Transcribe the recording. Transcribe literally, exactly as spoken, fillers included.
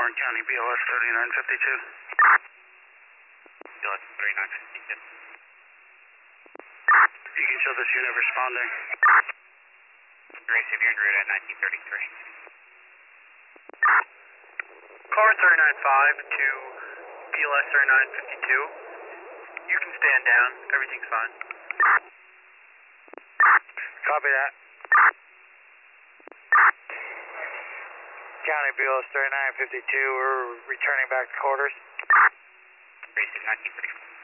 Warren County, B L S thirty-nine fifty-two. B L S thirty-nine fifty-two. You can show this unit responding. Receive, you're en route at nineteen thirty-three. Car thirty-nine five to B L S thirty-nine fifty-two. You can stand down, everything's fine. Copy that. County B L S thirty-nine fifty-two, we're returning back to quarters. Receive nineteen thirty-four.